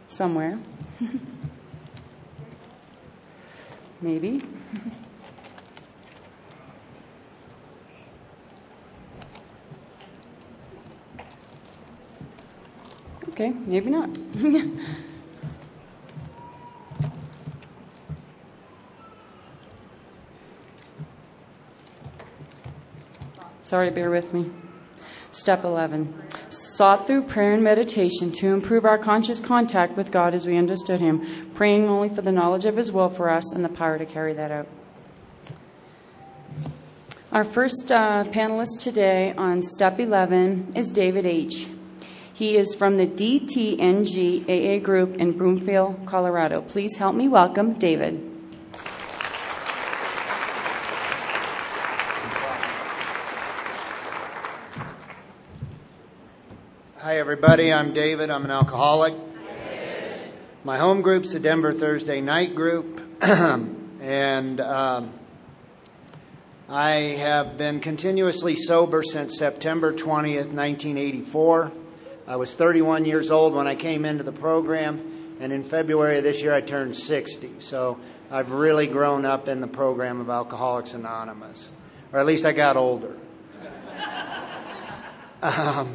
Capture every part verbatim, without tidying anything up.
somewhere. Maybe. Okay, maybe not. Sorry, bear with me. Step eleven. Sought through prayer and meditation to improve our conscious contact with God as we understood Him, praying only for the knowledge of His will for us and the power to carry that out. Our first uh, panelist today on Step eleven is David H. He is from the D T N G A A group in Broomfield, Colorado. Please help me welcome David. Hi, everybody. I'm David. I'm an alcoholic. My home group's the Denver Thursday Night Group. and um, I have been continuously sober since September twentieth, nineteen eighty-four. I was thirty-one years old when I came into the program, and in February of this year I turned sixty. So I've really grown up in the program of Alcoholics Anonymous. Or at least I got older. um,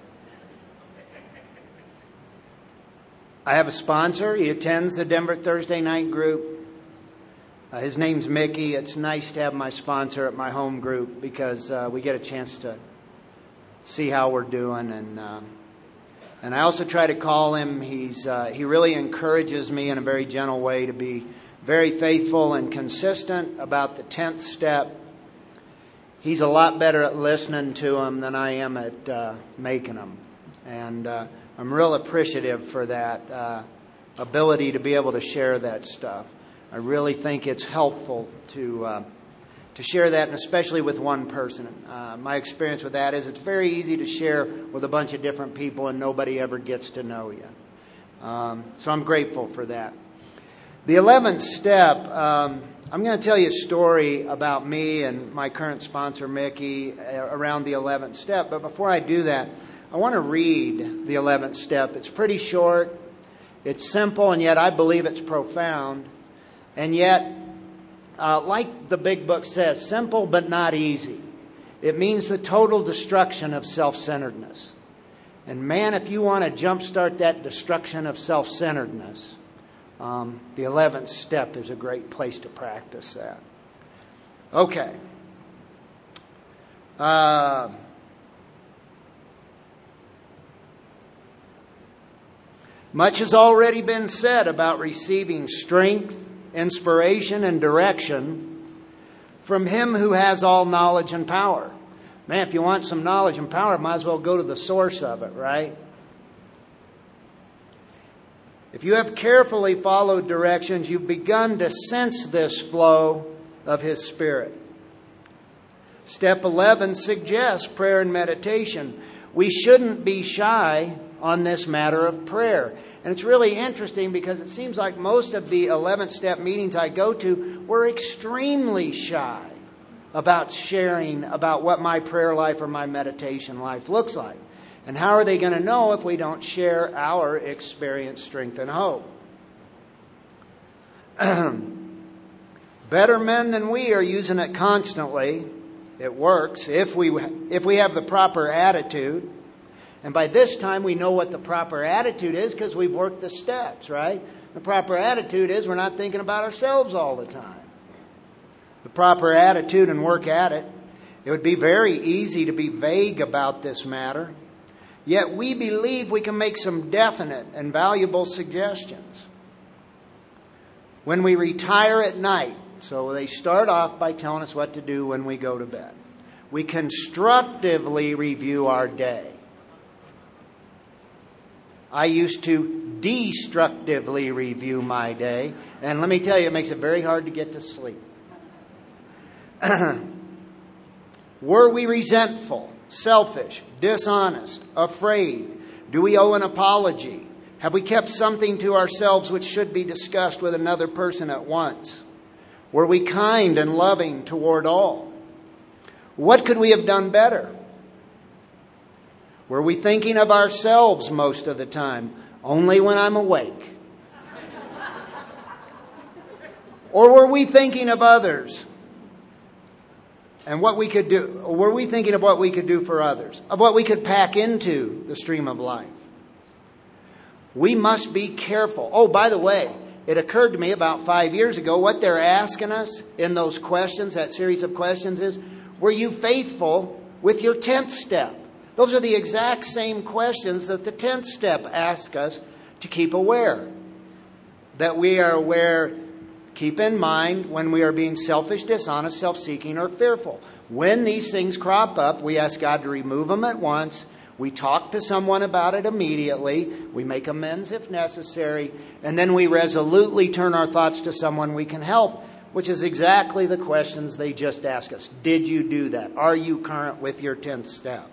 I have a sponsor. He attends the Denver Thursday Night Group. Uh, his name's Mickey. It's nice to have my sponsor at my home group because uh, we get a chance to see how we're doing. And um, and I also try to call him. He's uh, he really encourages me in a very gentle way to be very faithful and consistent about the tenth step. He's a lot better at listening to them than I am at uh, making them. And uh, I'm real appreciative for that uh, ability to be able to share that stuff. I really think it's helpful to uh, to share that, and especially with one person. Uh, my experience with that is it's very easy to share with a bunch of different people, and nobody ever gets to know you. Um, so I'm grateful for that. The eleventh step, um, I'm going to tell you a story about me and my current sponsor, Mickey, around the eleventh step. But before I do that, I want to read the eleventh step. It's pretty short, it's simple, and yet I believe it's profound. And yet, uh, like the big book says, simple but not easy. It means the total destruction of self-centeredness. And man, if you want to jumpstart that destruction of self-centeredness, um, the eleventh step is a great place to practice that. Okay. Uh... Much has already been said about receiving strength, inspiration, and direction from Him who has all knowledge and power. Man, if you want some knowledge and power, might as well go to the source of it, right? If you have carefully followed directions, you've begun to sense this flow of His Spirit. Step eleven suggests prayer and meditation. We shouldn't be shy on this matter of prayer. And it's really interesting because it seems like most of the eleventh step meetings I go to were extremely shy about sharing about what my prayer life or my meditation life looks like. And how are they going to know if we don't share our experience, strength, and hope? Better men than we are using it constantly. It works if we if we have the proper attitude. And by this time, we know what the proper attitude is because we've worked the steps, right? The proper attitude is we're not thinking about ourselves all the time. The proper attitude, and work at it. It would be very easy to be vague about this matter. Yet we believe we can make some definite and valuable suggestions. When we retire at night, so they start off by telling us what to do when we go to bed. We constructively review our day. I used to destructively review my day. And let me tell you, it makes it very hard to get to sleep. Were we resentful, selfish, dishonest, afraid? Do we owe an apology? Have we kept something to ourselves which should be discussed with another person at once? Were we kind and loving toward all? What could we have done better? Were we thinking of ourselves most of the time? only when I'm awake? Or were we thinking of others and what we could do? Or were we thinking of what we could do for others, of what we could pack into the stream of life? We must be careful. Oh, by the way, it occurred to me about five years ago, what they're asking us in those questions, that series of questions is, were you faithful with your tenth step? Those are the exact same questions that the tenth step asks us to keep aware. That we are aware, keep in mind when we are being selfish, dishonest, self-seeking, or fearful. When these things crop up, we ask God to remove them at once. We talk to someone about it immediately. We make amends if necessary. And then we resolutely turn our thoughts to someone we can help, which is exactly the questions they just asked us. Did you do that? Are you current with your tenth step?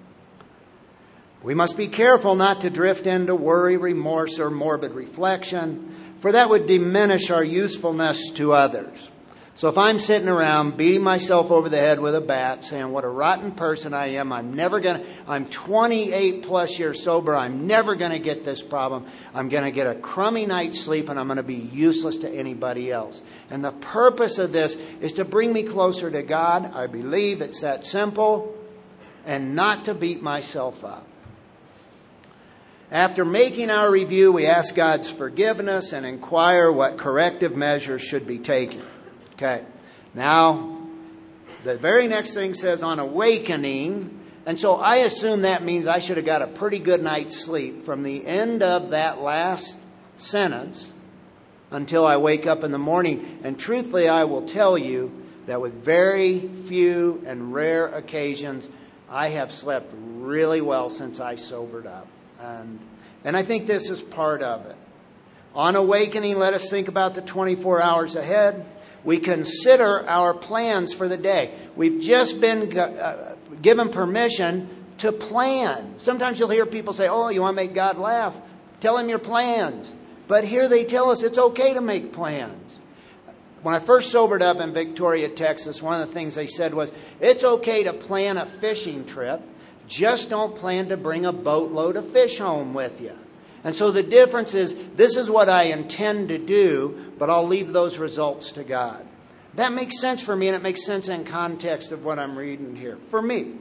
We must be careful not to drift into worry, remorse, or morbid reflection, for that would diminish our usefulness to others. So if I'm sitting around beating myself over the head with a bat, saying what a rotten person I am, I'm never going to, I'm twenty-eight plus years sober, I'm never going to get this problem, I'm going to get a crummy night's sleep, and I'm going to be useless to anybody else. And the purpose of this is to bring me closer to God. I believe it's that simple, and not to beat myself up. After making our review, we ask God's forgiveness and inquire what corrective measures should be taken. Okay. Now, the very next thing says on awakening. And so I assume that means I should have got a pretty good night's sleep from the end of that last sentence until I wake up in the morning. And truthfully, I will tell you that with very few and rare occasions, I have slept really well since I sobered up. And, and I think this is part of it. On awakening, let us think about the twenty-four hours ahead. We consider our plans for the day. We've just been uh, given permission to plan. Sometimes you'll hear people say, oh, you want to make God laugh? Tell him your plans. But here they tell us it's okay to make plans. When I first sobered up in Victoria, Texas, one of the things they said was, it's okay to plan a fishing trip. Just don't plan to bring a boatload of fish home with you. And so the difference is, this is what I intend to do, but I'll leave those results to God. That makes sense for me, and it makes sense in context of what I'm reading here. For me,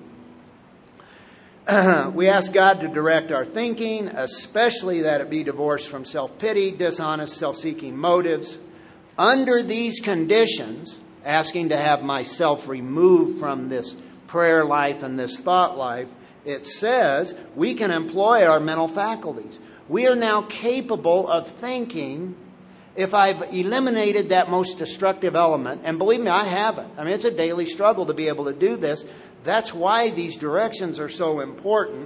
we ask God to direct our thinking, especially that it be divorced from self-pity, dishonest, self-seeking motives. Under these conditions, asking to have myself removed from this prayer life and this thought life, it says we can employ our mental faculties. We are now capable of thinking. If I've eliminated that most destructive element, and believe me, I haven't. I mean, it's a daily struggle to be able to do this. That's why these directions are so important.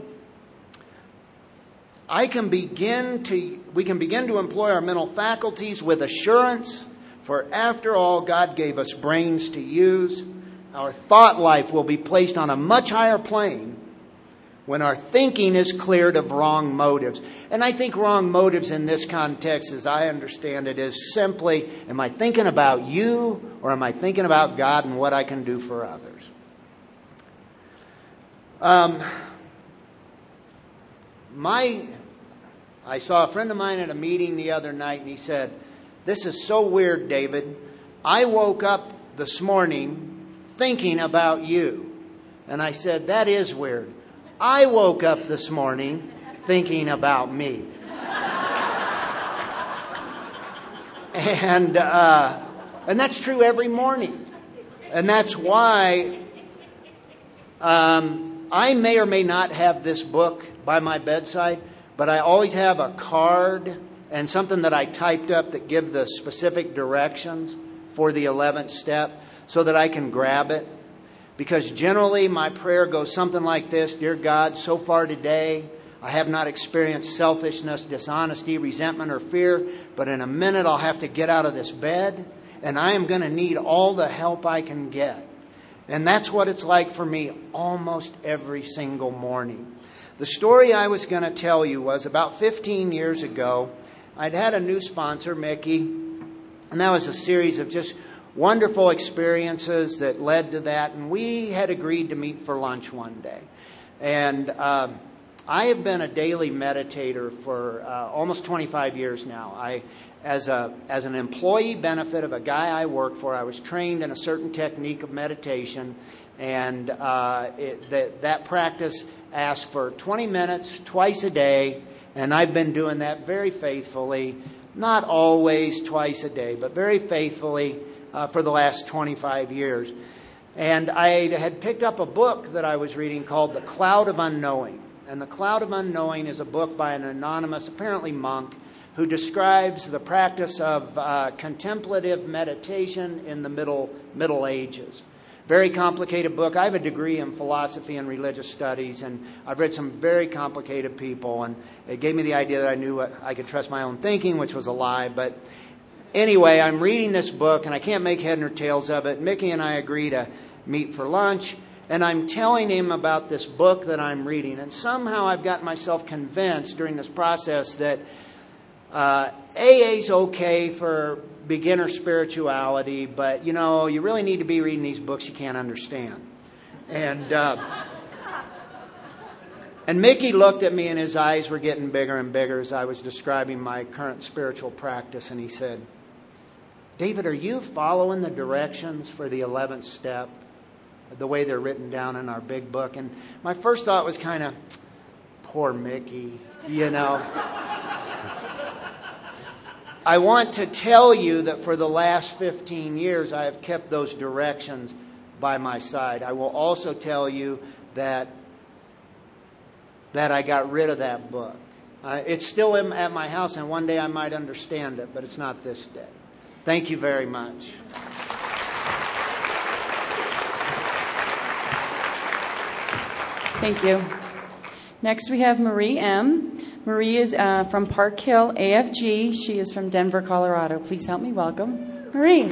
I can begin to, we can begin to employ our mental faculties with assurance, for after all, God gave us brains to use. Our thought life will be placed on a much higher plane when our thinking is cleared of wrong motives. And I think wrong motives in this context, as I understand it, is simply, am I thinking about you, or am I thinking about God and what I can do for others? Um, my, I saw a friend of mine at a meeting the other night, and he said, this is so weird, David. I woke up this morning thinking about you. And I said, that is weird. I woke up this morning thinking about me. and uh, and that's true every morning. And that's why um, I may or may not have this book by my bedside, but I always have a card and something that I typed up that give the specific directions for the eleventh step so that I can grab it. Because generally my prayer goes something like this: Dear God, so far today I have not experienced selfishness, dishonesty, resentment, or fear, but in a minute I'll have to get out of this bed, and I am going to need all the help I can get. And that's what it's like for me almost every single morning. The story I was going to tell you was about fifteen years ago. I'd had a new sponsor, Mickey, and that was a series of just wonderful experiences that led to that. And we had agreed to meet for lunch one day. And um, I have been a daily meditator for uh, almost twenty-five years now. I, as a as an employee benefit of a guy I work for, I was trained in a certain technique of meditation, and uh, it, that that practice asks for twenty minutes twice a day, and I've been doing that very faithfully. Not always twice a day, but very faithfully uh, for the last twenty-five years. And I had picked up a book that I was reading called The Cloud of Unknowing. And The Cloud of Unknowing is a book by an anonymous, apparently monk, who describes the practice of uh, contemplative meditation in the Middle Middle Ages. Very complicated book. I have a degree in philosophy and religious studies, and I've read some very complicated people, and it gave me the idea that I knew I could trust my own thinking, which was a lie. But anyway, I'm reading this book, and I can't make head nor tails of it. Mickey and I agree to meet for lunch, and I'm telling him about this book that I'm reading. And somehow I've gotten myself convinced during this process that uh, A A's okay for beginner spirituality, but, you know, you really need to be reading these books you can't understand. And uh, and Mickey looked at me, and his eyes were getting bigger and bigger as I was describing my current spiritual practice, and he said, "David, are you following the directions for the eleventh step, the way they're written down in our big book?" And my first thought was kind of, poor Mickey, you know. I want to tell you that for the last fifteen years, I have kept those directions by my side. I will also tell you that that I got rid of that book. Uh, it's still in, at my house, and one day I might understand it, but it's not this day. Thank you very much. Thank you. Next, we have Marie M. Marie is uh, from Park Hill A F G. She is from Denver, Colorado. Please help me welcome Marie.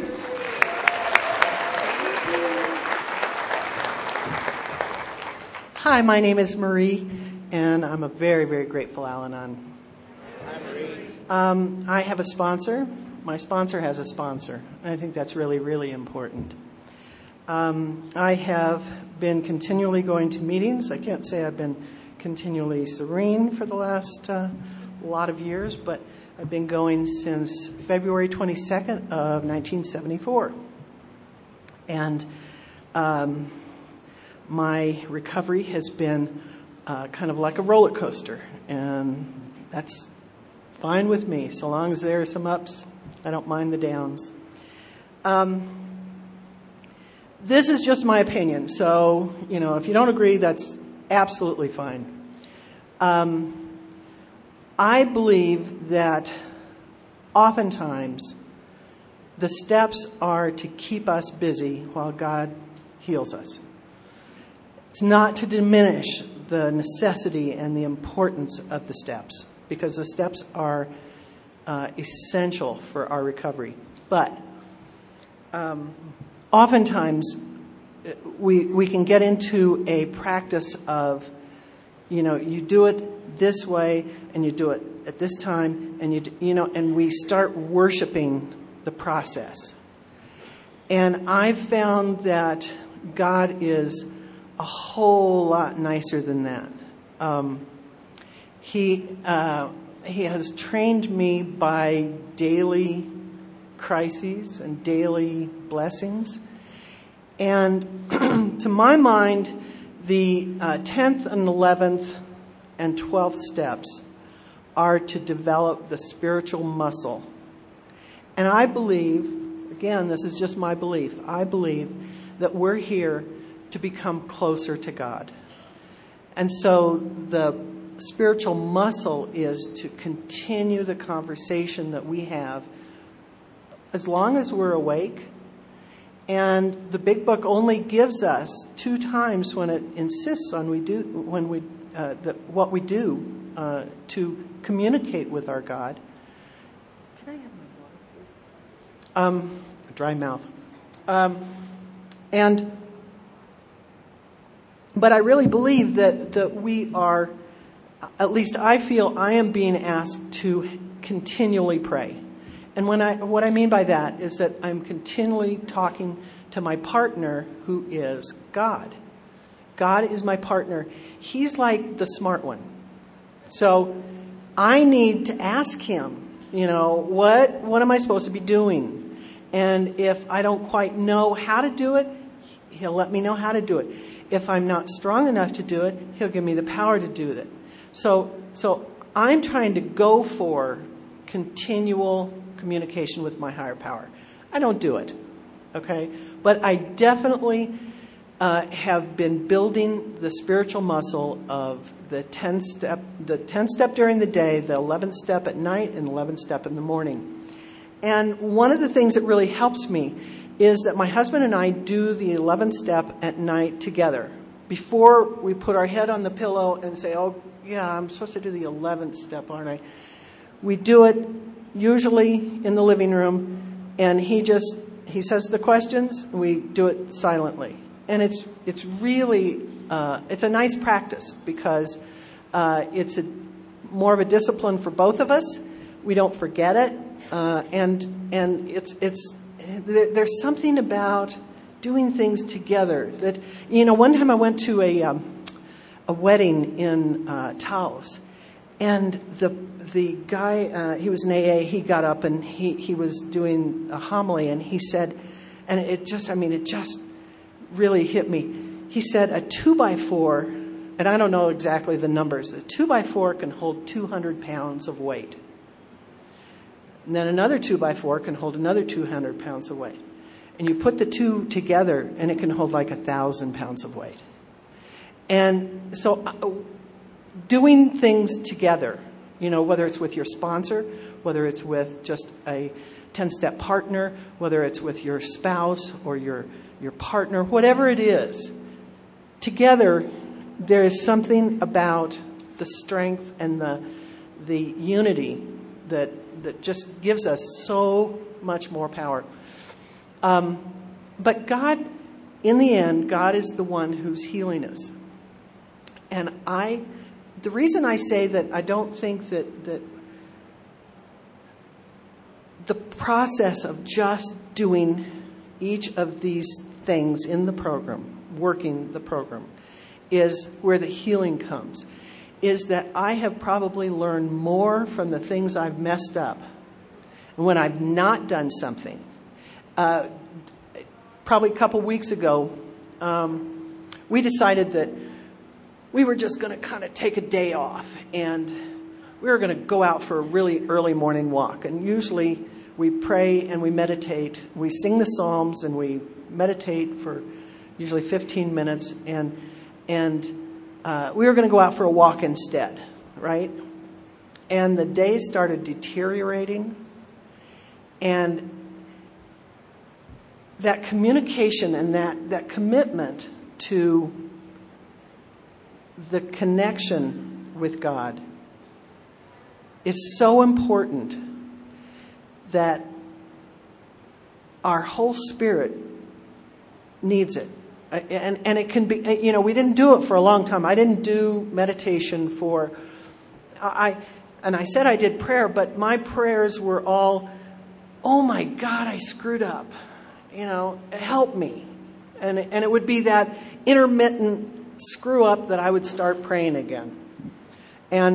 Hi, my name is Marie, and I'm a very, very grateful Al-Anon. Hi, Marie. Um, I have a sponsor. My sponsor has a sponsor. I think that's really, really important. Um, I have been continually going to meetings. I can't say I've been continually serene for the last uh, lot of years, but I've been going since February twenty-second of nineteen seventy-four. And um, my recovery has been uh, kind of like a roller coaster, and that's fine with me. So long as there are some ups, I don't mind the downs. Um, this is just my opinion, so, you know, if you don't agree, that's absolutely fine. Um, I believe that oftentimes the steps are to keep us busy while God heals us. It's not to diminish the necessity and the importance of the steps, because the steps are uh, essential for our recovery. But um, oftentimes we we can get into a practice of, you know, you do it this way and you do it at this time, and you do, you know, and we start worshiping the process. And I've found that God is a whole lot nicer than that. Um, he uh, he has trained me by daily crises and daily blessings. And to my mind, the uh, tenth and eleventh and twelfth steps are to develop the spiritual muscle. And I believe, again, this is just my belief, I believe that we're here to become closer to God. And so the spiritual muscle is to continue the conversation that we have as long as we're awake. And the Big Book only gives us two times when it insists on we do when we uh, the, what we do uh, to communicate with our God. Can I have my water, please? Um, a dry mouth. Um, and but I really believe that that we are, at least I feel I am being asked to continually pray. And when I, what I mean by that is that I'm continually talking to my partner, who is God. God is my partner. He's like the smart one. So I need to ask him, you know, what what am I supposed to be doing? And if I don't quite know how to do it, he'll let me know how to do it. If I'm not strong enough to do it, he'll give me the power to do it. So so I'm trying to go for continual communication with my higher power. I don't do it, okay? But I definitely uh, have been building the spiritual muscle of the ten step, the ten step during the day, the eleventh step at night, and eleventh step in the morning. And one of the things that really helps me is that my husband and I do the eleventh step at night together. Before we put our head on the pillow and say, oh, yeah, I'm supposed to do the eleventh step, aren't I? We do it usually in the living room, and he just, he says the questions, and we do it silently. And it's it's really, uh, it's a nice practice because uh, it's a, more of a discipline for both of us. We don't forget it. Uh, and and it's it's there's something about doing things together that, you know, one time I went to a um, a wedding in uh, Taos, and the the guy uh, he was an A A. He got up and he he was doing a homily, and he said, and it just I mean it just really hit me. He said a two by four, and I don't know exactly the numbers. A two by four can hold two hundred pounds of weight. And then another two by four can hold another two hundred pounds of weight. And you put the two together and it can hold like a thousand pounds of weight. And so uh, doing things together, you know, whether it's with your sponsor, whether it's with just a ten-step partner, whether it's with your spouse or your, your partner, whatever it is, together there is something about the strength and the the unity that that just gives us so much more power. Um, but God, in the end, God is the one who's healing us. And I, the reason I say that I don't think that, that the process of just doing each of these things in the program, working the program, is where the healing comes, is that I have probably learned more from the things I've messed up. And when I've not done something, uh, probably a couple weeks ago, um, we decided that we were just going to kind of take a day off, and we were going to go out for a really early morning walk. And usually we pray and we meditate. We sing the Psalms and we meditate for usually fifteen minutes, and and Uh, we were going to go out for a walk instead, right? And the day started deteriorating. And that communication and that, that commitment to the connection with God is so important that our whole spirit needs it. And, and it can be, you know, we didn't do it for a long time. I didn't do meditation for, I, and I said I did prayer, but my prayers were all, oh my God, I screwed up. You know, help me. And, and it would be that intermittent screw up that I would start praying again. And,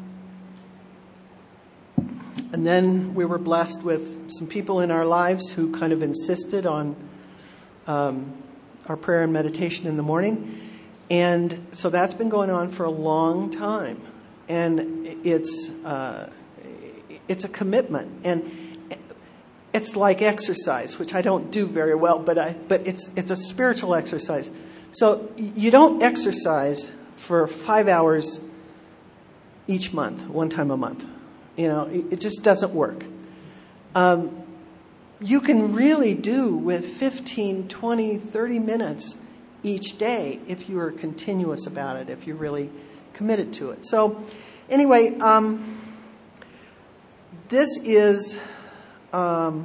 and then we were blessed with some people in our lives who kind of insisted on, um, our prayer and meditation in the morning. And so that's been going on for a long time. And it's uh, it's a commitment. And it's like exercise, which I don't do very well, but I but it's it's a spiritual exercise. So you don't exercise for five hours each month, one time a month. You know, it, it just doesn't work. Um You can really do with fifteen, twenty, thirty minutes each day if you are continuous about it, if you're really committed to it. So anyway, um, this is, um,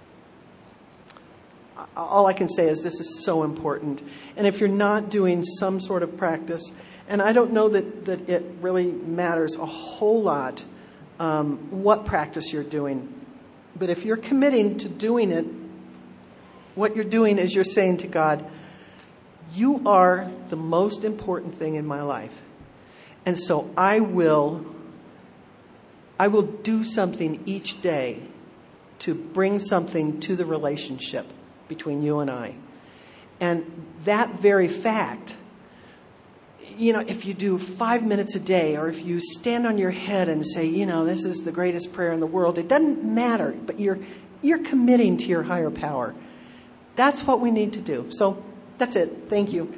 all I can say is this is so important. And if you're not doing some sort of practice, and I don't know that, that it really matters a whole lot um, what practice you're doing, but if you're committing to doing it, what you're doing is you're saying to God, you are the most important thing in my life. And so I will, I will do something each day to bring something to the relationship between you and I. And that very fact, you know, if you do five minutes a day, or if you stand on your head and say, you know, this is the greatest prayer in the world, it doesn't matter, but you're you're committing to your higher power. That's what we need to do. So that's it. Thank you.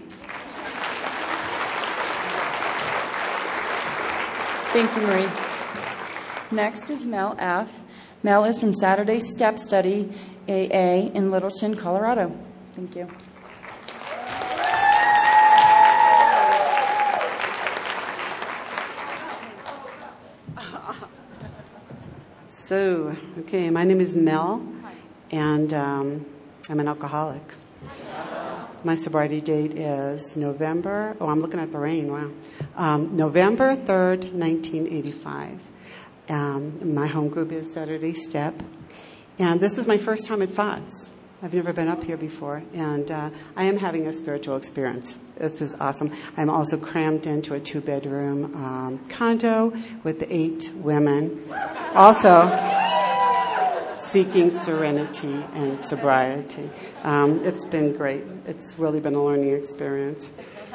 Thank you, Marie. Next is Mel F. Mel is from Saturday Step Study A A in Littleton, Colorado. Thank you. So, okay, my name is Mel, and um, I'm an alcoholic. My sobriety date is November, oh, I'm looking at the rain, wow. Um, November third, nineteen eighty-five. Um, my home group is Saturday Step. And this is my first time at F O D S. I've never been up here before, and uh, I am having a spiritual experience. This is awesome. I'm also crammed into a two-bedroom um, condo with eight women, also seeking serenity and sobriety. Um, it's been great. It's really been a learning experience.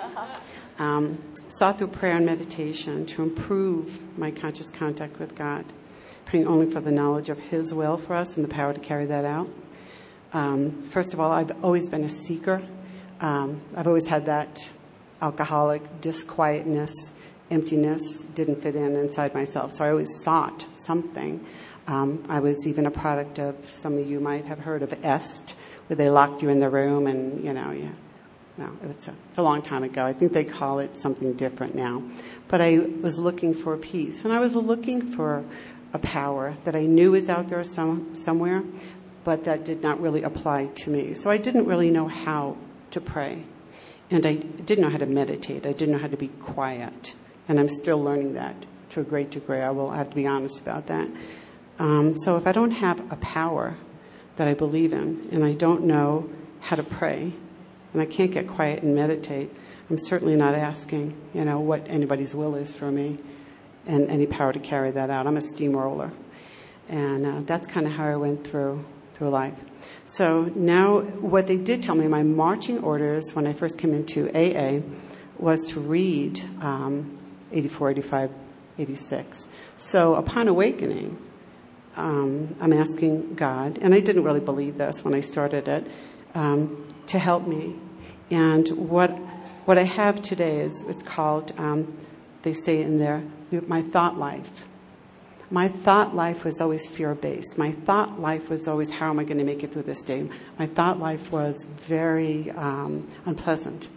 Um, sought through prayer and meditation to improve my conscious contact with God, praying only for the knowledge of His will for us and the power to carry that out. Um, first of all, I've always been a seeker. Um, I've always had that alcoholic disquietness, emptiness, didn't fit in inside myself. So I always sought something. Um, I was even a product of, some of you might have heard of EST, where they locked you in the room and, you know, yeah. No, it's a, it's a long time ago. I think they call it something different now. But I was looking for peace, and I was looking for a power that I knew was out there some, somewhere, but that did not really apply to me. So I didn't really know how to pray, and I didn't know how to meditate. I didn't know how to be quiet, and I'm still learning that to a great degree. I will have to be honest about that. Um, so if I don't have a power that I believe in, and I don't know how to pray, and I can't get quiet and meditate, I'm certainly not asking, you know, what anybody's will is for me and any power to carry that out. I'm a steamroller. And uh, that's kind of how I went through through life. So now what they did tell me, my marching orders when I first came into A A was to read um, eighty-four, eighty-five, eighty-six. So upon awakening, um, I'm asking God, and I didn't really believe this when I started it, um, to help me. And what what I have today is, it's called, um, they say in there, my thought life. My thought life was always fear-based. My thought life was always, how am I going to make it through this day? My thought life was very um, unpleasant.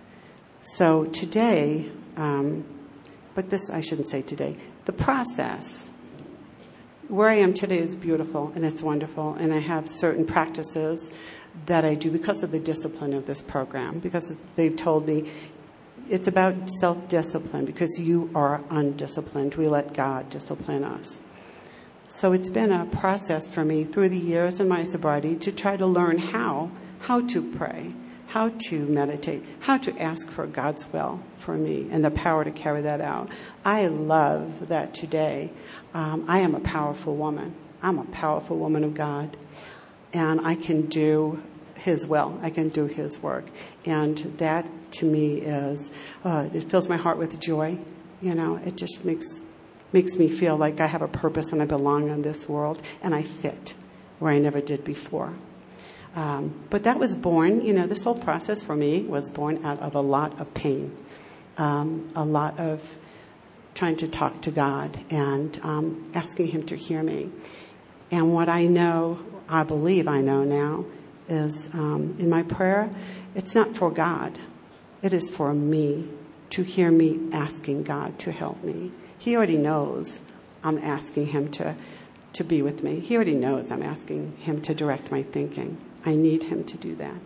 So today, um, but this I shouldn't say today, the process, where I am today is beautiful and it's wonderful, and I have certain practices that I do because of the discipline of this program, because they've told me it's about self-discipline because you are undisciplined. We let God discipline us. So it's been a process for me through the years in my sobriety to try to learn how, how to pray, how to meditate, how to ask for God's will for me and the power to carry that out. I love that today um, I am a powerful woman. I'm a powerful woman of God, and I can do His will. I can do His work. And that to me is, uh, it fills my heart with joy. You know, it just makes makes me feel like I have a purpose and I belong in this world and I fit where I never did before. Um, but that was born, you know, this whole process for me was born out of a lot of pain, um, a lot of trying to talk to God and um, asking Him to hear me. And what I know, I believe I know now, is um, in my prayer, it's not for God. It is for me to hear me asking God to help me. He already knows I'm asking Him to, to be with me. He already knows I'm asking Him to direct my thinking. I need Him to do that.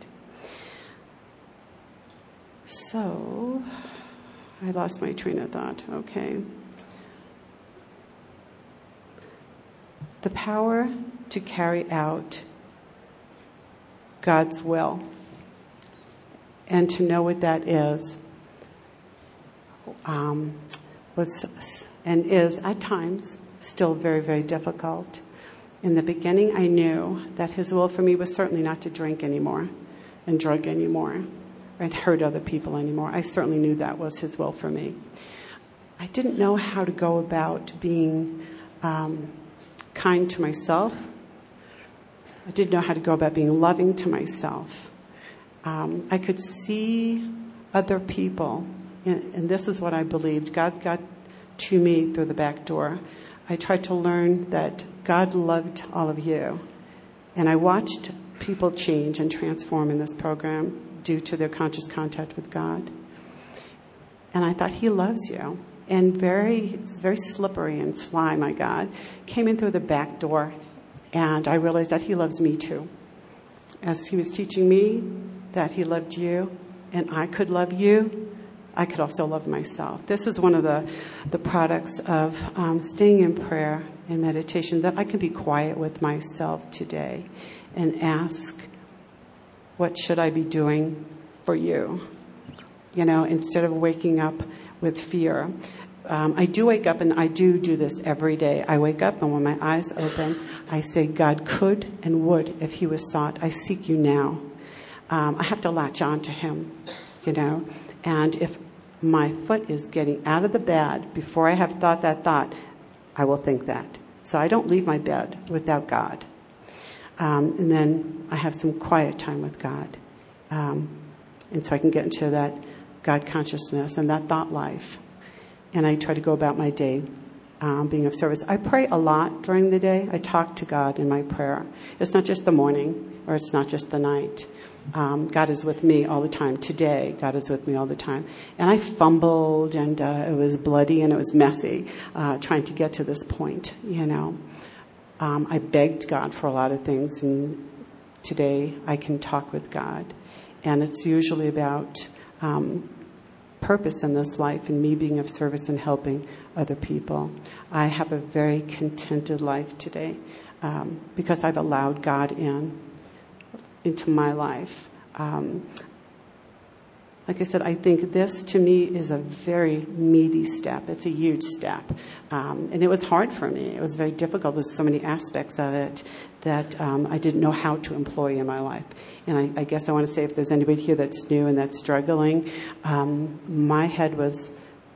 So, I lost my train of thought. Okay. The power to carry out God's will and to know what that is. Um, was and is at times still very, very difficult. In the beginning, I knew that his will for me was certainly not to drink anymore and drug anymore and hurt other people anymore. I certainly knew that was his will for me. I didn't know how to go about being um, kind to myself. I didn't know how to go about being loving to myself. Um, I could see other people, and, and this is what I believed. God got to me through the back door. I tried to learn that God loved all of you. And I watched people change and transform in this program due to their conscious contact with God. And I thought, he loves you. And very, it's very slippery and sly, my God. Came in through the back door, and I realized that he loves me too. As he was teaching me that he loved you, and I could love you, I could also love myself. This is one of the, the products of um, staying in prayer and meditation, that I can be quiet with myself today and ask, what should I be doing for you? You know, instead of waking up with fear. Um, I do wake up, and I do do this every day. I wake up, and when my eyes open, I say, God could and would if he was sought. I seek you now. Um, I have to latch on to him, you know. And if my foot is getting out of the bed before I have thought that thought, I will think that. So I don't leave my bed without God. Um, and then I have some quiet time with God. Um, and so I can get into that God consciousness and that thought life. And I try to go about my day um, being of service. I pray a lot during the day. I talk to God in my prayer. It's not just the morning, or it's not just the night. Um, God is with me all the time. Today, God is with me all the time. And I fumbled, and uh, it was bloody, and it was messy, uh, trying to get to this point, you know. Um, I begged God for a lot of things, and today I can talk with God. And it's usually about um, purpose in this life and me being of service and helping other people. I have a very contented life today um, because I've allowed God in. into my life. Um, like I said, I think this to me is a very meaty step. It's a huge step. Um, and it was hard for me. It was very difficult. There's so many aspects of it that um, I didn't know how to employ in my life. And I, I guess I want to say, if there's anybody here that's new and that's struggling, um, my head was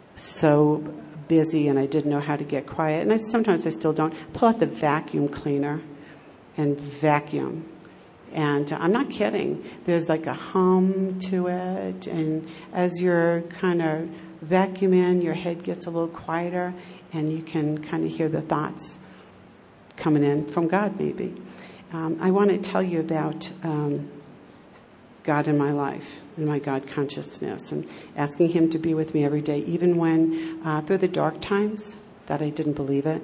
so busy and I didn't know how to get quiet. And I, sometimes I still don't. Pull out the vacuum cleaner and vacuum. And I'm not kidding. There's like a hum to it. And as you're kind of vacuuming, your head gets a little quieter, and you can kind of hear the thoughts coming in from God, maybe. Um, I want to tell you about um, God in my life, and my God consciousness, and asking him to be with me every day, even when, uh, through the dark times, that I didn't believe it.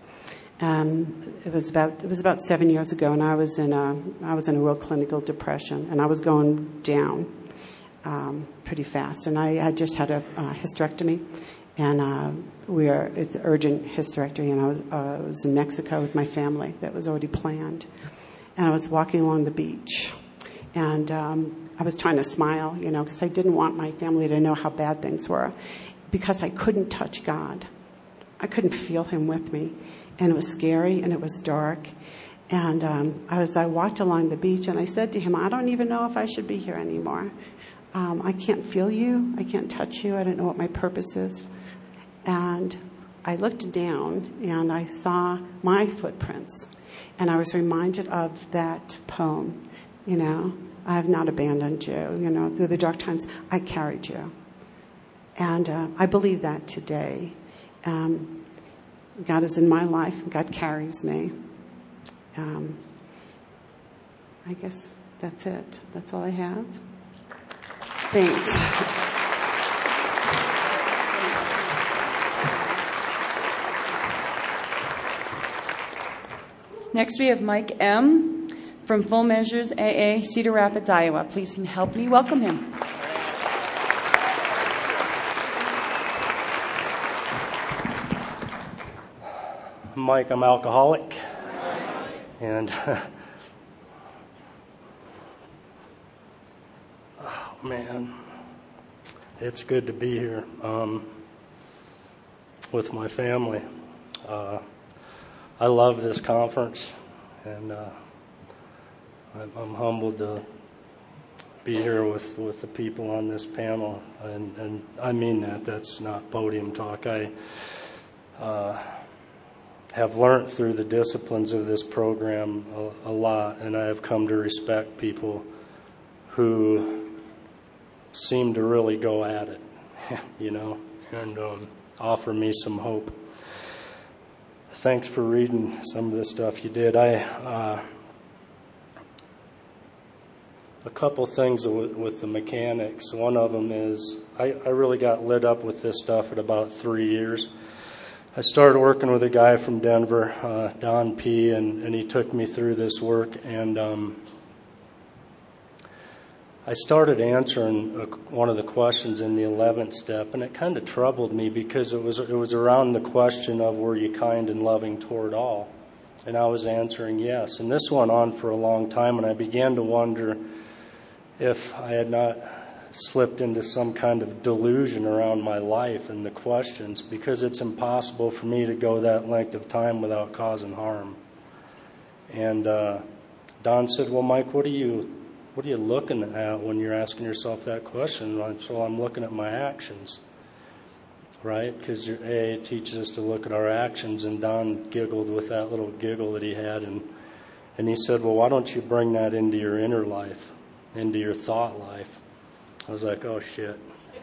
Um, it was about it was about seven years ago, and I was in a I was in a real clinical depression, and I was going down um, pretty fast. And I had just had a uh, hysterectomy, and uh, we are it's urgent hysterectomy, and I was, uh, was in Mexico with my family that was already planned, and I was walking along the beach, and um, I was trying to smile, you know, because I didn't want my family to know how bad things were, because I couldn't touch God, I couldn't feel him with me. And it was scary, and it was dark. And um, I was I walked along the beach, and I said to him, I don't even know if I should be here anymore. Um, I can't feel you. I can't touch you. I don't know what my purpose is. And I looked down, and I saw my footprints. And I was reminded of that poem, you know, I have not abandoned you. You know, through the dark times, I carried you. And uh, I believe that today. Um God is in my life. God carries me. Um, I guess that's it. That's all I have. Thanks. Next, we have Mike M. from Full Measures A A, Cedar Rapids, Iowa. Please help me welcome him. Mike, I'm alcoholic, and oh man, it's good to be here. Um, with my family. Uh, I love this conference, and uh, I'm, I'm humbled to be here with, with the people on this panel, and, and I mean that. That's not podium talk. I uh, have learned through the disciplines of this program a, a lot, and I have come to respect people who seem to really go at it, you know, and um, offer me some hope. Thanks for reading some of the stuff you did. I uh, a couple things with, with the mechanics. One of them is I, I really got lit up with this stuff at about three years. I started working with a guy from Denver, uh, Don P., and, and he took me through this work, and um, I started answering a, one of the questions in the eleventh step, and it kind of troubled me because it was it was around the question of, were you kind and loving toward all? And I was answering yes. And this went on for a long time, and I began to wonder if I had not slipped into some kind of delusion around my life and the questions, because it's impossible for me to go that length of time without causing harm. And uh, Don said, well, Mike, what are you what are you looking at when you're asking yourself that question? And I said, well, I'm looking at my actions, right? Because A A teaches us to look at our actions, and Don giggled with that little giggle that he had, and and he said, well, why don't you bring that into your inner life, into your thought life? I was like, oh, shit.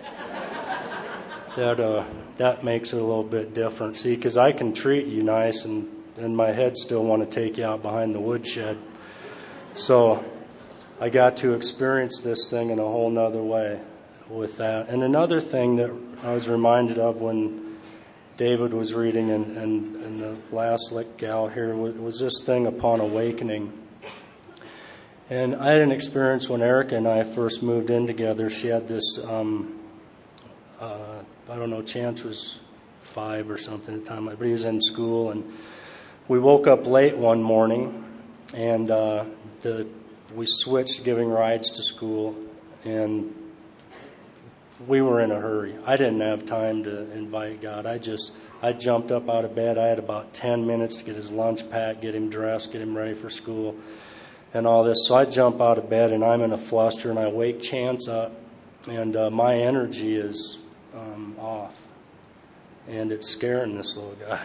that uh, that makes it a little bit different. See, because I can treat you nice, and in my head still want to take you out behind the woodshed. So I got to experience this thing in a whole nother way with that. And another thing that I was reminded of when David was reading, and, and, and the last gal here, was, was this thing upon awakening. And I had an experience when Erica and I first moved in together. She had this, um, uh, I don't know, Chance was five or something at the time, but he was in school. And we woke up late one morning, and uh, the we switched giving rides to school, and we were in a hurry. I didn't have time to invite God. I just, I jumped up out of bed. I had about ten minutes to get his lunch packed, get him dressed, get him ready for school, and all this. So I jump out of bed, and I'm in a fluster, and I wake Chance up, and uh, my energy is um, off, and it's scaring this little guy.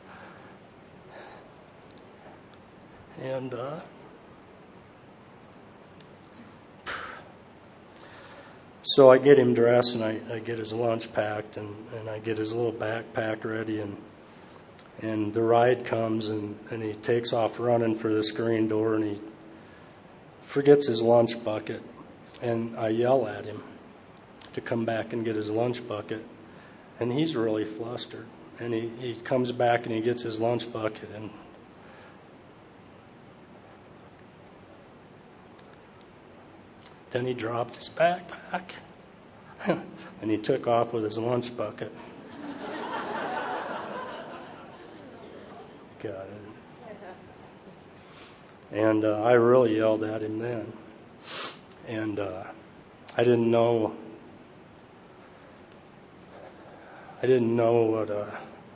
And uh, so I get him dressed, and I, I get his lunch packed, and, and I get his little backpack ready, and and the ride comes, and, and he takes off running for the screen door, and he forgets his lunch bucket, and I yell at him to come back and get his lunch bucket, and he's really flustered, and he, he comes back and he gets his lunch bucket, and then he dropped his backpack, and he took off with his lunch bucket. Got it. And uh, I really yelled at him then. And uh, I didn't know, I didn't know what uh,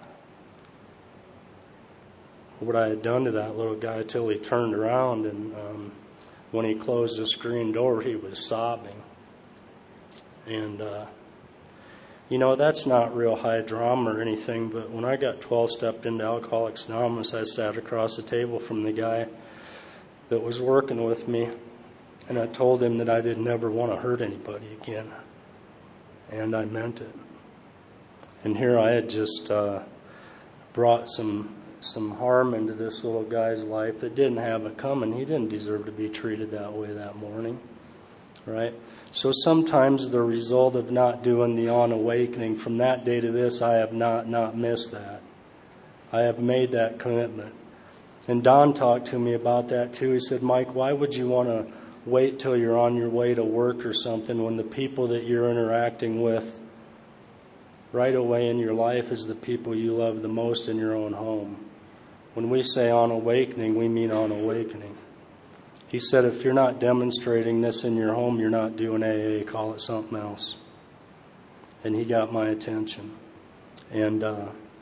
what I had done to that little guy till he turned around, and um, when he closed the screen door, he was sobbing. And, uh, you know, that's not real high drama or anything, but when I got twelve-stepped into Alcoholics Anonymous, I sat across the table from the guy that was working with me, and I told him that I didn't ever want to hurt anybody again. And I meant it. And here I had just uh, brought some some harm into this little guy's life that didn't have it coming. He didn't deserve to be treated that way that morning, right? So sometimes the result of not doing the on awakening, from that day to this, I have not not missed that. I have made that commitment. And Don talked to me about that too. He said, Mike, why would you want to wait till you're on your way to work or something when the people that you're interacting with right away in your life is the people you love the most in your own home? When we say on awakening, we mean on awakening. He said, if you're not demonstrating this in your home, you're not doing A A, call it something else. And he got my attention. And uh,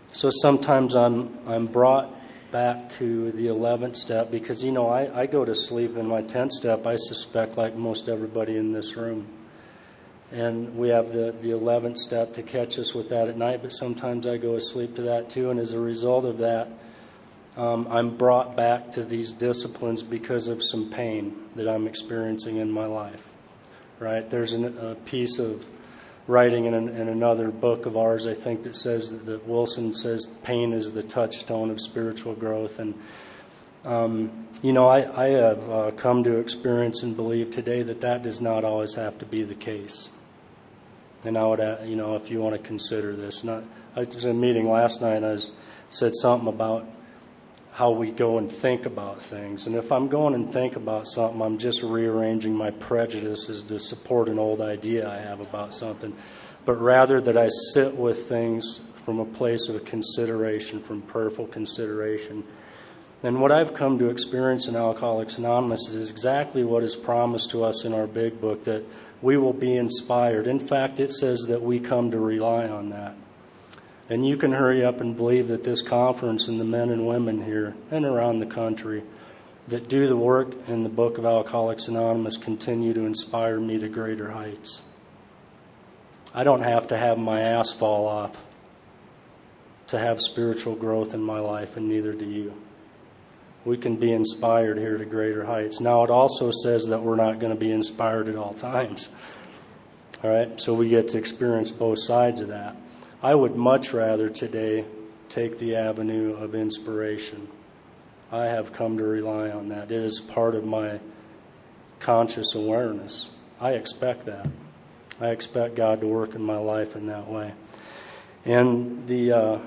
So sometimes I'm I'm brought back to the eleventh step because, you know, I, I go to sleep in my tenth step, I suspect, like most everybody in this room. And we have the, the eleventh step to catch us with that at night, but sometimes I go asleep to that too. And as a result of that, um, I'm brought back to these disciplines because of some pain that I'm experiencing in my life. Right? There's an, a piece of writing in, an, in another book of ours, I think, that says that, that Wilson says pain is the touchstone of spiritual growth. And, um, you know, I, I have uh, come to experience and believe today that that does not always have to be the case. And I would, uh, you know, if you want to consider this. Not, I was in a meeting last night and I was, said something about how we go and think about things. And if I'm going and think about something, I'm just rearranging my prejudices to support an old idea I have about something. But rather that I sit with things from a place of consideration, from prayerful consideration. And what I've come to experience in Alcoholics Anonymous is exactly what is promised to us in our big book, that we will be inspired. In fact, it says that we come to rely on that. And you can hurry up and believe that this conference and the men and women here and around the country that do the work in the book of Alcoholics Anonymous continue to inspire me to greater heights. I don't have to have my ass fall off to have spiritual growth in my life, and neither do you. We can be inspired here to greater heights. Now, it also says that we're not going to be inspired at all times. All right? So we get to experience both sides of that. I would much rather today take the avenue of inspiration. I have come to rely on that. It is part of my conscious awareness. I expect that. I expect God to work in my life in that way. And the uh,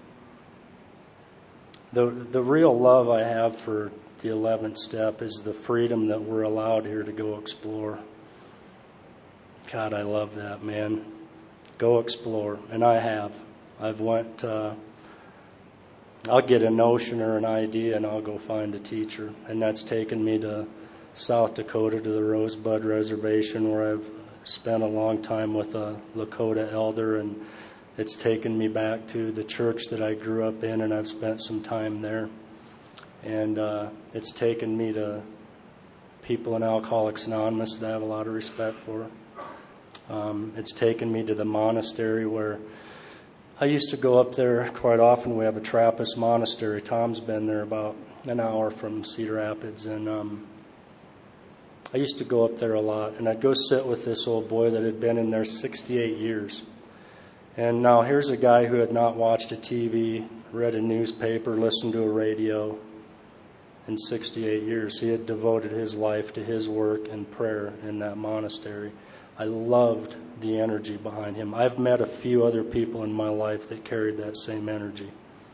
the the real love I have for the eleventh step is the freedom that we're allowed here to go explore. God, I love that, man. Go explore. And I have. I've went, uh, I'll get a notion or an idea and I'll go find a teacher. And that's taken me to South Dakota, to the Rosebud Reservation, where I've spent a long time with a Lakota elder. And it's taken me back to the church that I grew up in, and I've spent some time there. And uh, it's taken me to people in Alcoholics Anonymous that I have a lot of respect for. Um, it's taken me to the monastery where I used to go up there quite often. We have a Trappist monastery. Tom's been there about an hour from Cedar Rapids. And um, I used to go up there a lot. And I'd go sit with this old boy that had been in there sixty-eight years. And now here's a guy who had not watched a T V, read a newspaper, listened to a radio in sixty-eight years. He had devoted his life to his work and prayer in that monastery. I loved the energy behind him. I've met a few other people in my life that carried that same energy.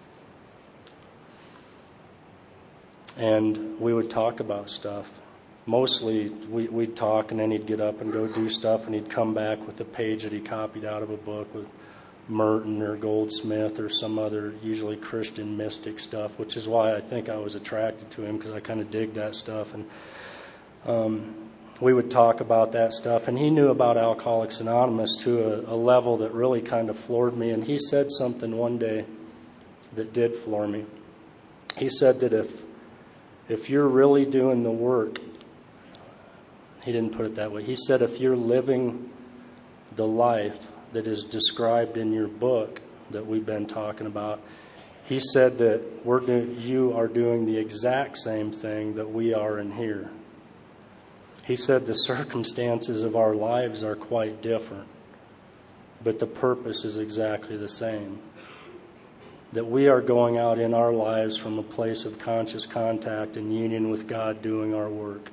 And we would talk about stuff. Mostly we, we'd talk and then he'd get up and go do stuff, and he'd come back with a page that he copied out of a book with Merton or Goldsmith or some other usually Christian mystic stuff, which is why I think I was attracted to him, because I kind of dig that stuff. And um, we would talk about that stuff. And he knew about Alcoholics Anonymous to a, a level that really kind of floored me. And he said something one day that did floor me. He said that if if you're really doing the work, he didn't put it that way. He said if you're living the life that is described in your book that we've been talking about, he said that we're do, you are doing the exact same thing that we are in here. He said the circumstances of our lives are quite different, but the purpose is exactly the same. That we are going out in our lives from a place of conscious contact and union with God, doing our work.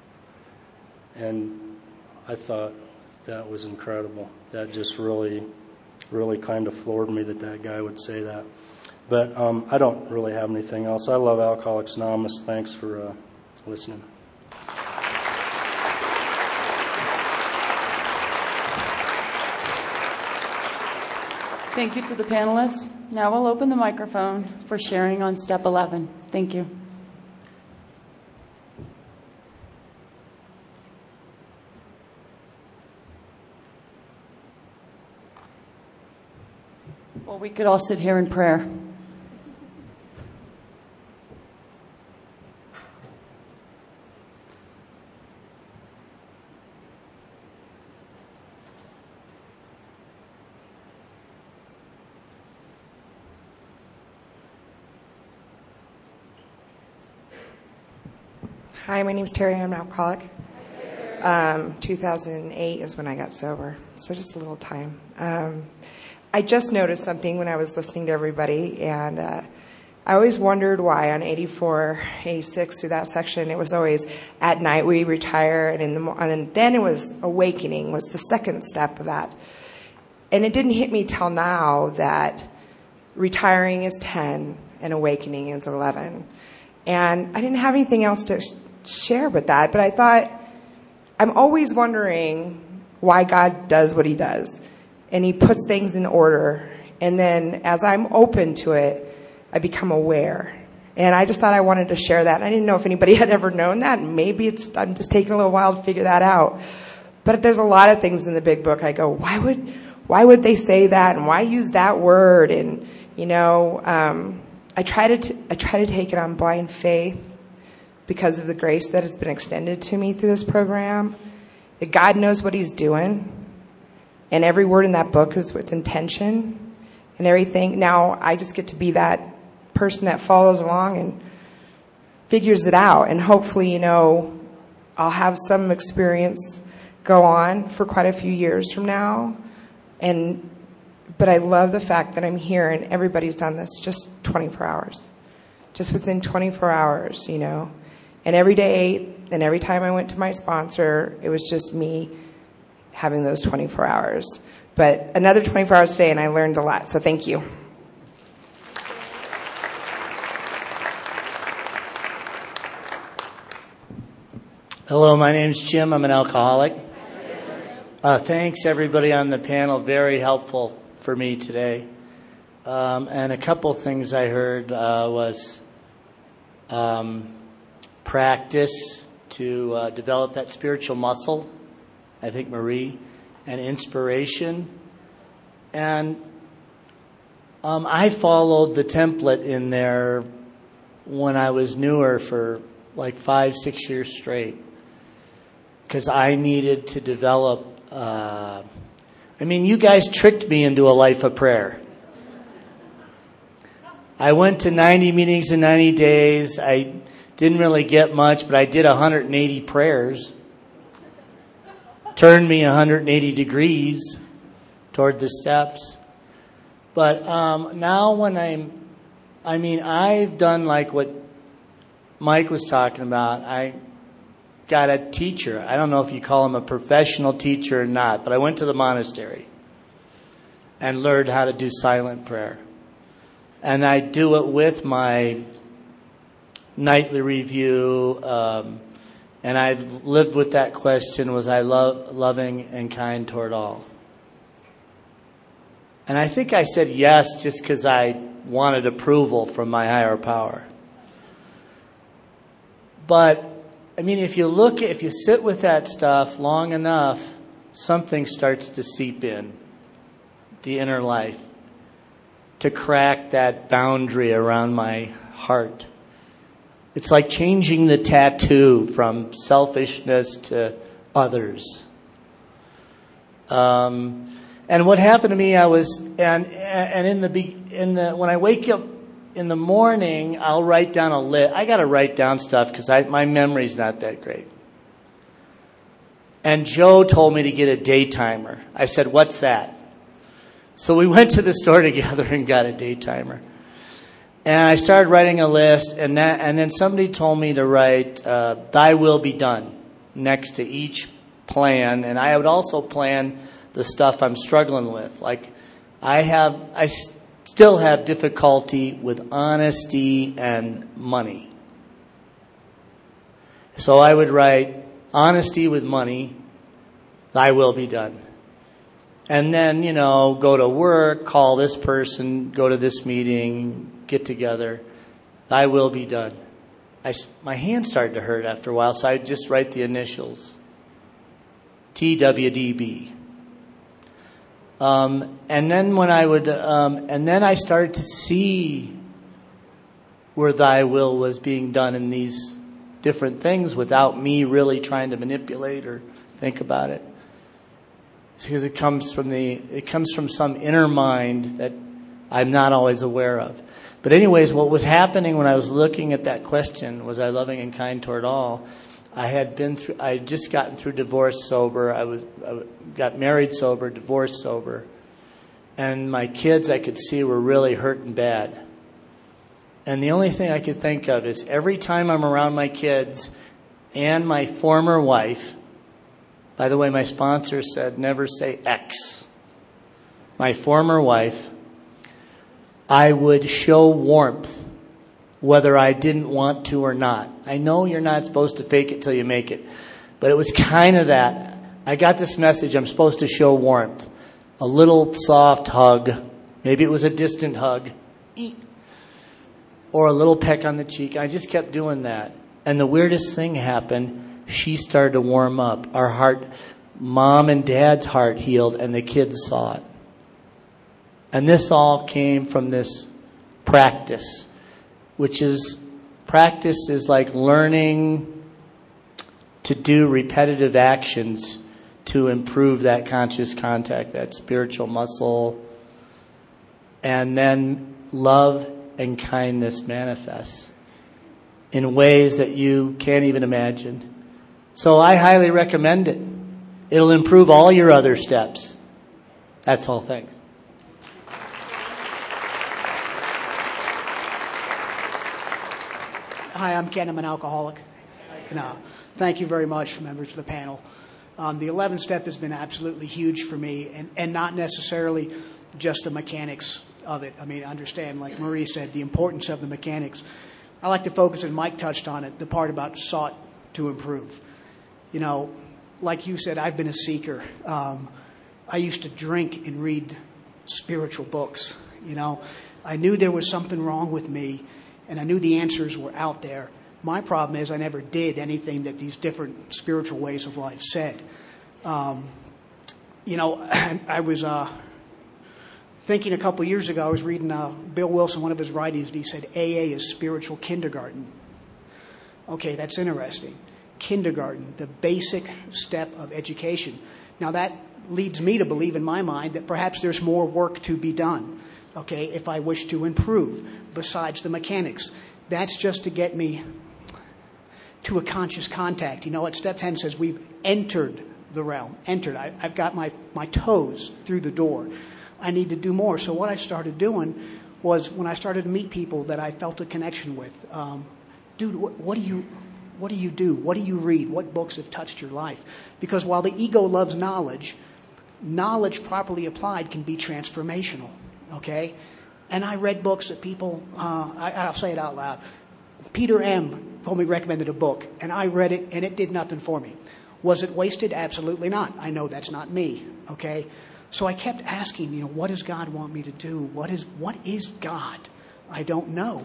And I thought that was incredible. That just really, really kind of floored me that that guy would say that. But um, I don't really have anything else. I love Alcoholics Anonymous. Thanks for uh, listening. Thank you to the panelists. Now we'll open the microphone for sharing on step eleven. Thank you. Well, we we could all sit here in prayer. Hi, my name is Terry. I'm an alcoholic. Um, two thousand eight is when I got sober, so just a little time. Um, I just noticed something when I was listening to everybody, and uh, I always wondered why on eighty-four, eighty-six through that section, it was always at night we retire, and in the mo- and then it was awakening was the second step of that. And it didn't hit me till now that retiring is ten and awakening is eleven. And I didn't have anything else to sh- share with that, but I thought, I'm always wondering why God does what he does. And he puts things in order. And then as I'm open to it, I become aware. And I just thought I wanted to share that. I didn't know if anybody had ever known that. Maybe it's, I'm just taking a little while to figure that out. But there's a lot of things in the big book. I go, why would, why would they say that? And why use that word? And, you know, um, I try to, t- I try to take it on blind faith because of the grace that has been extended to me through this program. That God knows what he's doing. And every word in that book is with intention and everything. Now I just get to be that person that follows along and figures it out. And hopefully, you know, I'll have some experience go on for quite a few years from now. And, but I love the fact that I'm here and everybody's done this just twenty-four hours. Just within twenty-four hours, you know. And every day and every time I went to my sponsor, it was just me having those twenty-four hours. But another twenty-four hours today, and I learned a lot. So thank you. Hello, my name's Jim. I'm an alcoholic. Uh, thanks, everybody on the panel. Very helpful for me today. Um, and a couple things I heard uh, was um, practice to uh, develop that spiritual muscle, I think Marie, and inspiration. And um, I followed the template in there when I was newer for like five, six years straight, because I needed to develop. Uh, I mean, you guys tricked me into a life of prayer. I went to ninety meetings in ninety days. I didn't really get much, but I did one hundred eighty prayers. Turned me one hundred eighty degrees toward the steps. But um, now when I'm, I mean, I've done like what Mike was talking about. I got a teacher. I don't know if you call him a professional teacher or not, but I went to the monastery and learned how to do silent prayer. And I do it with my nightly review, um, and I've lived with that question, was I love, loving and kind toward all? And I think I said yes just because I wanted approval from my higher power. But, I mean, if you look, if you sit with that stuff long enough, something starts to seep in, the inner life, to crack that boundary around my heart. It's like changing the tattoo from selfishness to others. Um, and what happened to me, I was, and and in the in the when I wake up in the morning, I'll write down a list. I got to write down stuff because I my memory's not that great. And Joe told me to get a day timer. I said, "What's that?" So we went to the store together and got a day timer. And I started writing a list, and that, and then somebody told me to write, uh, "Thy will be done," next to each plan. And I would also plan the stuff I'm struggling with. Like, I have, I s- still have difficulty with honesty and money. So I would write, "Honesty with money, thy will be done." And then, you know, go to work, call this person, go to this meeting, get together. Thy will be done. I, my hand started to hurt after a while, so I'd just write the initials. T W D B. Um, and then when I would, um, and then I started to see where thy will was being done in these different things without me really trying to manipulate or think about it. It's because it comes from the, it comes from some inner mind that I'm not always aware of. But anyways, what was happening when I was looking at that question, was I loving and kind toward all? I had been through, I had just gotten through divorce sober. I was, I got married sober, divorced sober. And my kids, I could see, were really hurting bad. And the only thing I could think of is every time I'm around my kids and my former wife, by the way, my sponsor said never say ex, my former wife, I would show warmth whether I didn't want to or not. I know you're not supposed to fake it till you make it, but it was kind of that. I got this message, I'm supposed to show warmth. A little soft hug. Maybe it was a distant hug. Or a little peck on the cheek. I just kept doing that. And the weirdest thing happened. She started to warm up. Our heart, mom and dad's heart healed, and the kids saw it. And this all came from this practice, which is, practice is like learning to do repetitive actions to improve that conscious contact, that spiritual muscle. And then love and kindness manifests in ways that you can't even imagine. So I highly recommend it. It'll improve all your other steps. That's all. Thanks. Hi, I'm Ken. I'm an alcoholic. And, uh, thank you very much, members of the panel. Um, the eleventh step has been absolutely huge for me, and, and not necessarily just the mechanics of it. I mean, understand, like Marie said, the importance of the mechanics. I like to focus, and Mike touched on it, the part about sought to improve. You know, like you said, I've been a seeker. Um, I used to drink and read spiritual books. You know, I knew there was something wrong with me, and I knew the answers were out there. My problem is I never did anything that these different spiritual ways of life said. Um, you know, I, I was... Uh, Thinking a couple years ago, I was reading uh, Bill Wilson, one of his writings, and he said A A is spiritual kindergarten. Okay, that's interesting. Kindergarten, the basic step of education. Now that leads me to believe in my mind that perhaps there's more work to be done, okay, if I wish to improve, besides the mechanics. That's just to get me to a conscious contact. You know what step ten says? We've entered the realm. Entered. I, I've got my, my toes through the door. I need to do more. So what I started doing was when I started to meet people that I felt a connection with, um, dude, what, what do you, what do you do? What do you read? What books have touched your life? Because while the ego loves knowledge, knowledge properly applied can be transformational. Okay, and I read books that people, uh, I, I'll say it out loud. Peter M. told me recommended a book, and I read it, and it did nothing for me. Was it wasted? Absolutely not. I know that's not me. Okay. So I kept asking, you know, what does God want me to do? What is what is God? I don't know.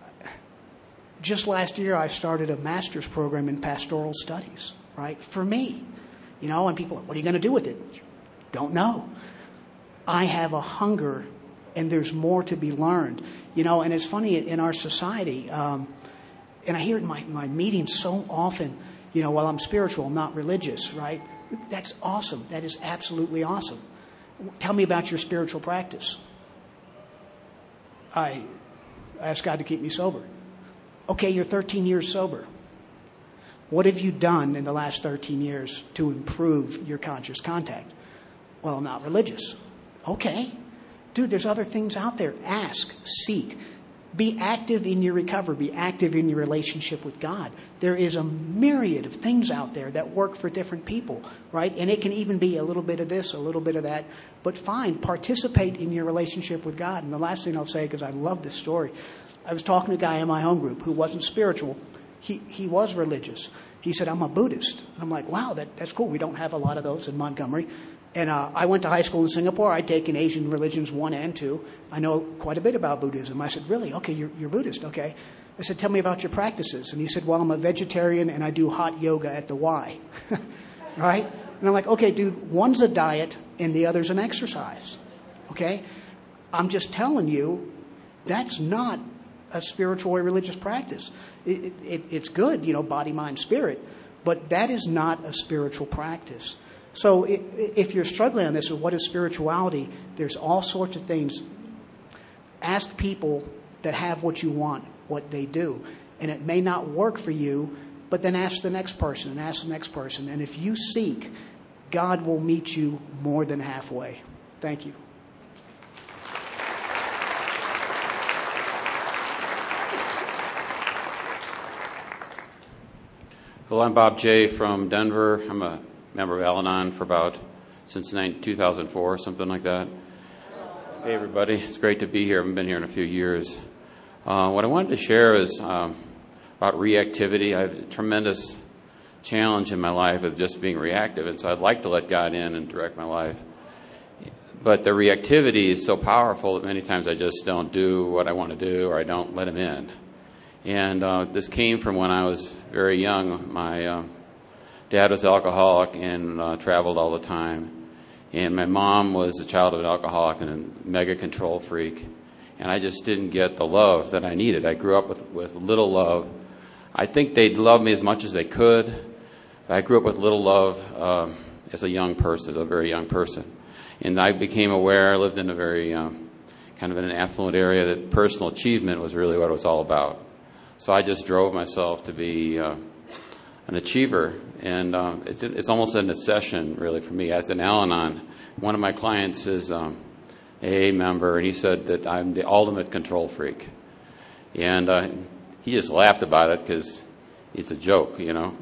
Just last year, I started a master's program in pastoral studies, right, for me. You know, and people are, what are you going to do with it? Don't know. I have a hunger, and there's more to be learned. You know, and it's funny, in our society, um, and I hear it in my, my meetings so often, you know, well, I'm spiritual, I'm not religious, right? That's awesome. That is absolutely awesome. Tell me about your spiritual practice. I ask God to keep me sober. Okay, you're thirteen years sober. What have you done in the last thirteen years to improve your conscious contact? Well, I'm not religious. Okay. Dude, there's other things out there. Ask, seek. Be active in your recovery. Be active in your relationship with God. There is a myriad of things out there that work for different people, right? And it can even be a little bit of this, a little bit of that. But fine, participate in your relationship with God. And the last thing I'll say, because I love this story, I was talking to a guy in my home group who wasn't spiritual. He he was religious. He said, I'm a Buddhist. And I'm like, wow, that, that's cool. We don't have a lot of those in Montgomery. And uh, I went to high school in Singapore. I'd taken Asian religions one and two. I know quite a bit about Buddhism. I said, really? Okay, you're, you're Buddhist. Okay. I said, tell me about your practices. And he said, well, I'm a vegetarian and I do hot yoga at the Y. Right? And I'm like, okay, dude, one's a diet, and the other's an exercise. Okay? I'm just telling you, that's not a spiritual or religious practice. It, it, it's good, you know, body, mind, spirit, but that is not a spiritual practice. So it, if you're struggling on this, or what is spirituality, there's all sorts of things. Ask people that have what you want, what they do. And it may not work for you, but then ask the next person and ask the next person. And if you seek, God will meet you more than halfway. Thank you. Well, I'm Bob Jay from Denver. I'm a member of Al-Anon for about since two thousand four, something like that. Hey, everybody. It's great to be here. I haven't been here in a few years. Uh, what I wanted to share is um, about reactivity. I have a tremendous challenge in my life of just being reactive, and so I'd like to let God in and direct my life. But the reactivity is so powerful that many times I just don't do what I want to do, or I don't let Him in. And uh, this came from when I was very young. My uh, dad was alcoholic and uh, traveled all the time. And my mom was a child of an alcoholic and a mega control freak. And I just didn't get the love that I needed. I grew up with, with little love. I think they'd love me as much as they could. But I grew up with little love um, as a young person, as a very young person. And I became aware, I lived in a very um, kind of in an affluent area, that personal achievement was really what it was all about. So I just drove myself to be uh, an achiever, and uh, it's it's almost an obsession, really, for me. As an Al-Anon, one of my clients is um, an A A member, and he said that I'm the ultimate control freak. And uh, he just laughed about it because it's a joke, you know.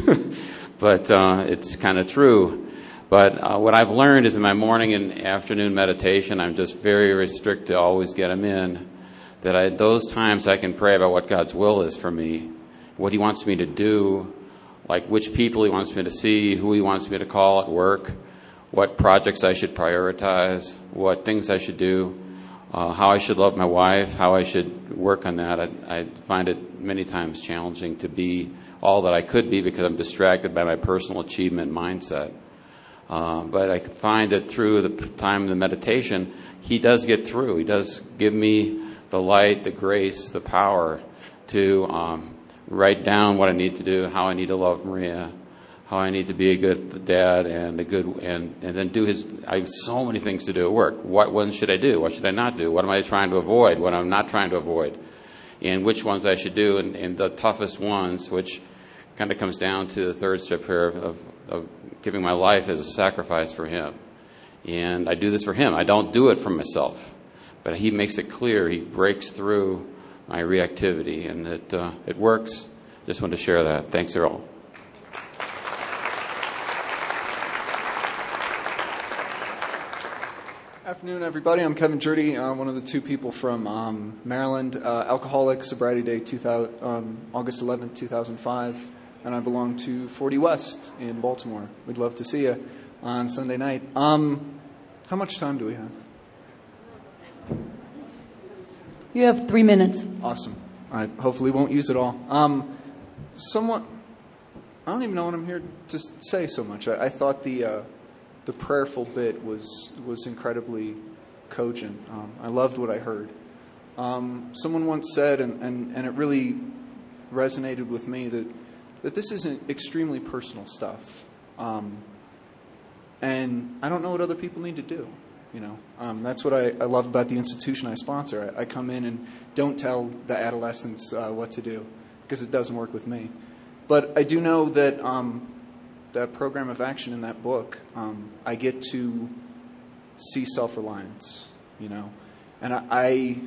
But uh, it's kind of true. But uh, what I've learned is in my morning and afternoon meditation, I'm just very, very strict to always get them in. That I, those times I can pray about what God's will is for me, what He wants me to do, like which people He wants me to see, who He wants me to call at work, what projects I should prioritize, what things I should do, uh, how I should love my wife, how I should work on that. I, I find it many times challenging to be all that I could be because I'm distracted by my personal achievement mindset. Uh, but I find that through the time of the meditation, He does get through. He does give me the light, the grace, the power to um, write down what I need to do, how I need to love Maria, how I need to be a good dad and a good and and then do His. I have so many things to do at work. What ones should I do? What should I not do? What am I trying to avoid? What I'm not trying to avoid? And which ones I should do? And, and the toughest ones, which kind of comes down to the third step here of, of, of giving my life as a sacrifice for Him. And I do this for Him. I don't do it for myself. But He makes it clear. He breaks through my reactivity, and it uh, it works. Just wanted to share that. Thanks, Earl. Afternoon, everybody. I'm Kevin Jurdy, uh, one of the two people from um, Maryland. Uh, Alcoholic Sobriety Day, two thousand, um, August eleventh, two thousand five, and I belong to forty West in Baltimore. We'd love to see you on Sunday night. Um, how much time do we have? You have three minutes. Awesome. I hopefully won't use it all. Um, somewhat, I don't even know what I'm here to say so much. I, I thought the uh, the prayerful bit was was incredibly cogent. Um, I loved what I heard. Um, someone once said, and, and, and it really resonated with me, that, that this isn't extremely personal stuff. Um, and I don't know what other people need to do. You know, um, that's what I, I love about the institution I sponsor. I, I come in and don't tell the adolescents uh, what to do because it doesn't work with me. But I do know that um, that program of action in that book, um, I get to see self-reliance, you know. And I, I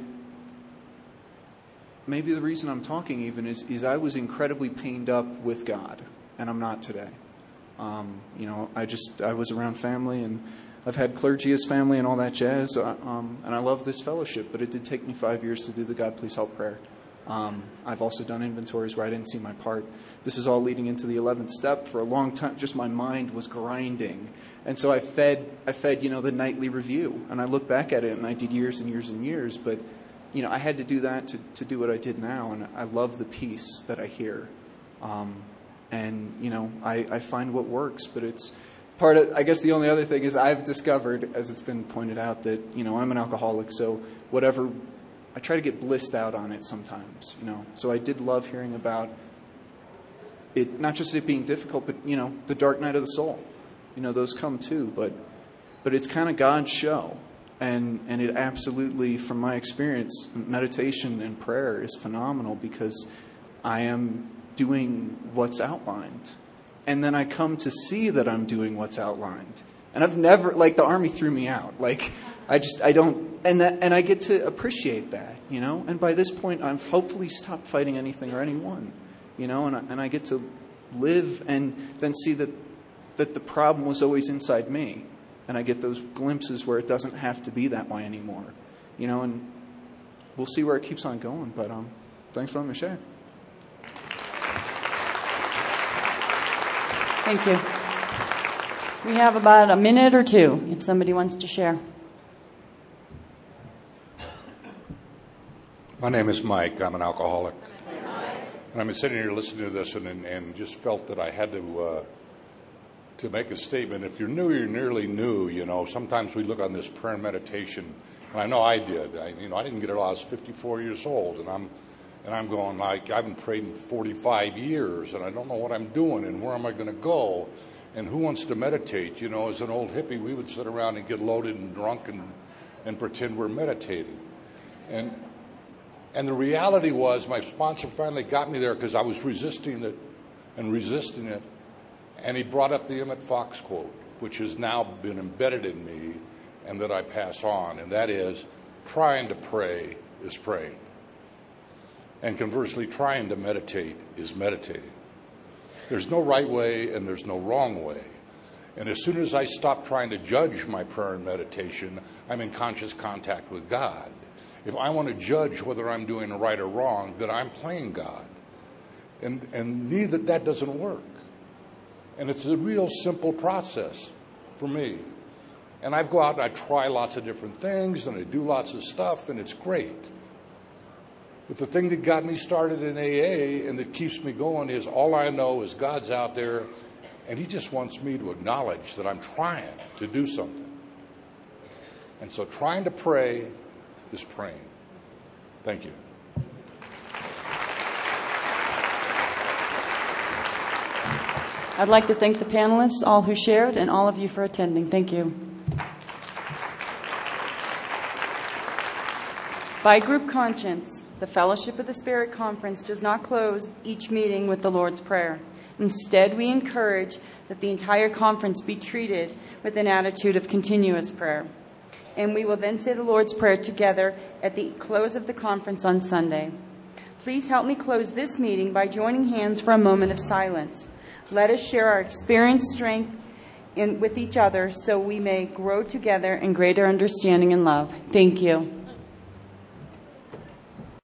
maybe the reason I'm talking even is, is I was incredibly pained up with God, and I'm not today. Um, you know, I just, I was around family, and I've had clergy as family and all that jazz, uh, um, and I love this fellowship, but it did take me five years to do the God Please Help prayer. Um, I've also done inventories where I didn't see my part. This is all leading into the eleventh step. For a long time, just my mind was grinding. And so I fed, I fed, you know, the nightly review. And I look back at it, and I did years and years and years. But, you know, I had to do that to, to do what I did now. And I love the peace that I hear. Um, and, you know, I, I find what works. But it's part of, I guess the only other thing is I've discovered, as it's been pointed out, that, you know, I'm an alcoholic, so whatever, I try to get blissed out on it sometimes, you know. So I did love hearing about it, not just it being difficult, but, you know, the dark night of the soul. You know, those come too, but but it's kind of God's show. And and it absolutely, from my experience, meditation and prayer is phenomenal because I am doing what's outlined. And then I come to see that I'm doing what's outlined. And I've never, like, the Army threw me out. Like, I just, I don't, and that, and I get to appreciate that, you know. And by this point, I've hopefully stopped fighting anything or anyone, you know. And I, and I get to live and then see that that the problem was always inside me. And I get those glimpses where it doesn't have to be that way anymore, you know. And we'll see where it keeps on going. But um, thanks for letting me share. Thank you. We have about a minute or two if somebody wants to share. My name is Mike. I'm an alcoholic. And I've been sitting here listening to this and, and, and just felt that I had to uh, to make a statement. If you're new, you're nearly new. You know, sometimes we look on this prayer and meditation, and I know I did. I, you know, I didn't get it till I was fifty-four years old, and I'm and I'm going like I've been praying in forty-five years, and I don't know what I'm doing, and where am I going to go, and who wants to meditate? You know, as an old hippie, we would sit around and get loaded and drunk and and pretend we're meditating, and. And the reality was my sponsor finally got me there because I was resisting it and resisting it. And he brought up the Emmett Fox quote, which has now been embedded in me and that I pass on. And that is, trying to pray is praying. And conversely, trying to meditate is meditating. There's no right way and there's no wrong way. And as soon as I stop trying to judge my prayer and meditation, I'm in conscious contact with God. If I want to judge whether I'm doing right or wrong, then I'm playing God. And and neither that doesn't work. And it's a real simple process for me. And I go out and I try lots of different things and I do lots of stuff and it's great. But the thing that got me started in A A and that keeps me going is all I know is God's out there and he just wants me to acknowledge that I'm trying to do something. And so trying to pray is praying. Thank you. I'd like to thank the panelists, all who shared, and all of you for attending. Thank you. By group conscience, the Fellowship of the Spirit Conference does not close each meeting with the Lord's Prayer. Instead, we encourage that the entire conference be treated with an attitude of continuous prayer. And we will then say the Lord's Prayer together at the close of the conference on Sunday. Please help me close this meeting by joining hands for a moment of silence. Let us share our experience, strength in, with each other so we may grow together in greater understanding and love. Thank you.